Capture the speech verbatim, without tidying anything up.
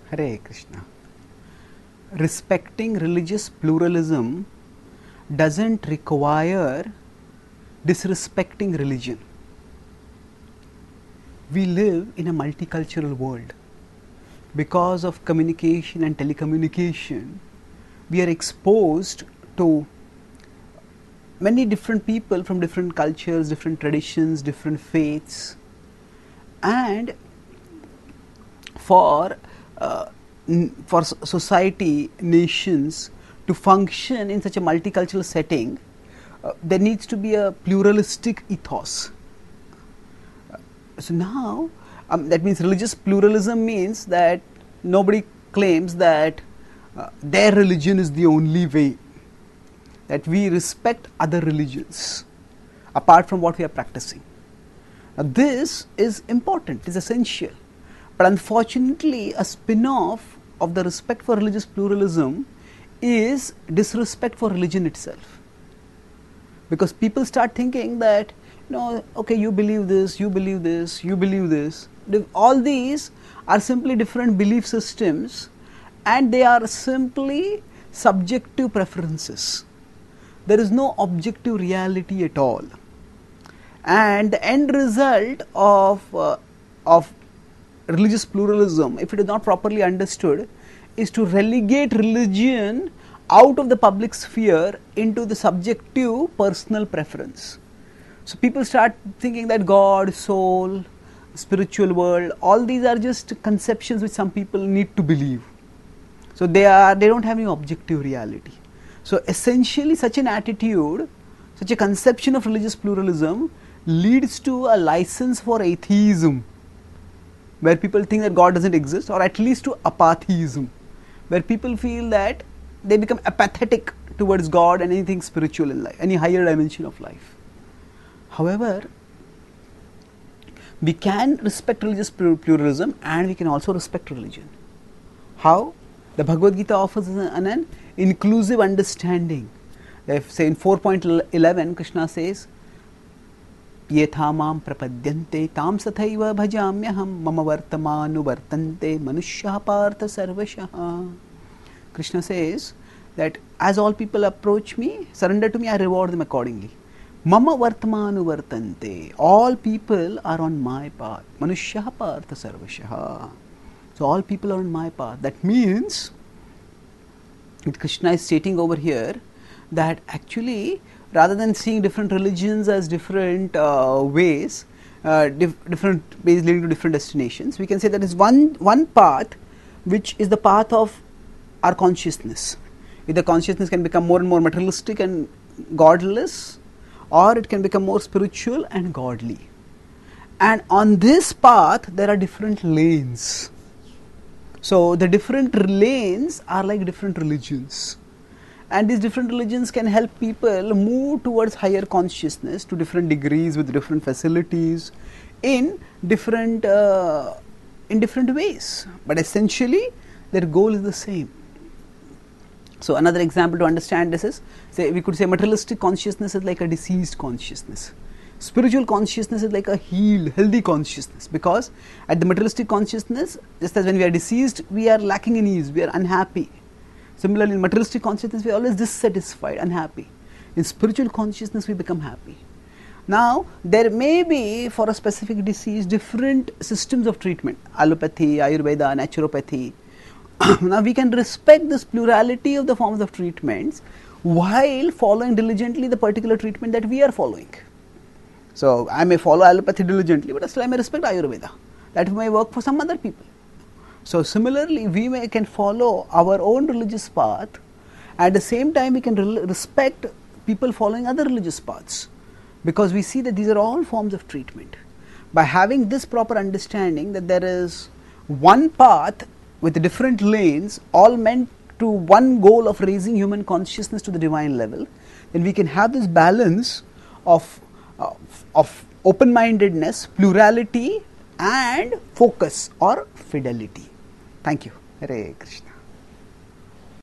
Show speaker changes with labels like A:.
A: Hare Krishna. Respecting religious pluralism doesn't require disrespecting religion. We live in a multicultural world. Because of communication and telecommunication, we are exposed to many different people from different cultures, different traditions, different faiths, and for uh, for society, nations to function in such a multicultural setting, uh, there needs to be a pluralistic ethos. Uh, so now, um, that means religious pluralism means that nobody claims that uh, their religion is the only way, that we respect other religions apart from what we are practicing. Now, this is important, it is essential. But unfortunately, a spin-off of the respect for religious pluralism is disrespect for religion itself. Because people start thinking that, you know, okay, you believe this, you believe this, you believe this. All these are simply different belief systems, and they are simply subjective preferences. There is no objective reality at all. And the end result of, uh, of religious pluralism, if it is not properly understood, is to relegate religion out of the public sphere into the subjective personal preference. So people start thinking that God, soul, spiritual world, all these are just conceptions which some people need to believe. So they are they don't have any objective reality. So essentially, such an attitude, such a conception of religious pluralism leads to a license for atheism, where people think that God doesn't exist, or at least to apatheism, where people feel that they become apathetic towards God and anything spiritual in life, any higher dimension of life. However, we can respect religious pluralism and we can also respect religion. How? The Bhagavad Gita offers an, an inclusive understanding. If, say in four point eleven, Krishna says, Yetha mam prapadyante tam sathaiva bhajamyaham mama vartamanu vartante manushya partha sarvashaha. Krishna says that as all people approach me, surrender to me, I reward them accordingly. Mama vartamanu vartante. All people are on my path. Manushya partha sarvashaha. So all people are on my path. That means, Krishna is stating over here that actually, rather than seeing different religions as different uh, ways, uh, dif- different ways leading to different destinations, we can say that is one one path, which is the path of our consciousness. Either consciousness can become more and more materialistic and godless, or it can become more spiritual and godly. And on this path, there are different lanes. So the different lanes are like different religions. And these different religions can help people move towards higher consciousness to different degrees with different facilities in different uh, in different ways. But essentially, their goal is the same. So another example to understand this is, say, we could say materialistic consciousness is like a diseased consciousness. Spiritual consciousness is like a healed, healthy consciousness, because at the materialistic consciousness, just as when we are diseased, we are lacking in ease, we are unhappy. Similarly, in materialistic consciousness, we are always dissatisfied, unhappy. In spiritual consciousness, we become happy. Now, there may be, for a specific disease, different systems of treatment, allopathy, Ayurveda, naturopathy. Now, we can respect this plurality of the forms of treatments while following diligently the particular treatment that we are following. So, I may follow allopathy diligently, but still I may respect Ayurveda. That may work for some other people. So, similarly, we may can follow our own religious path. At the same time, we can re- respect people following other religious paths, because we see that these are all forms of treatment. By having this proper understanding that there is one path with different lanes, all meant to one goal of raising human consciousness to the divine level, then we can have this balance of Uh, of open-mindedness, plurality and focus or fidelity. Thank you. Hare Krishna.